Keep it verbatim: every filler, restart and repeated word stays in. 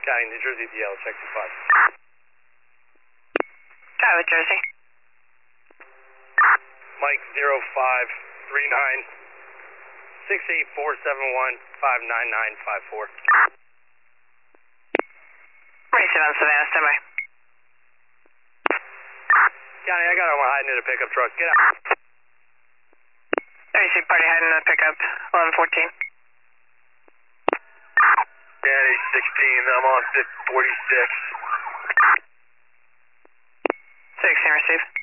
County, New Jersey, D L, check two five. Tyler, Jersey. Mike zero five three nine six eight four seven one five nine nine five four. Racing on Savannah, stand by. County, I got him hiding in a pickup truck. Get out. I see party hiding in the pickup, eleven fourteen. County sixteen, I'm on forty-six. sixteen, receive.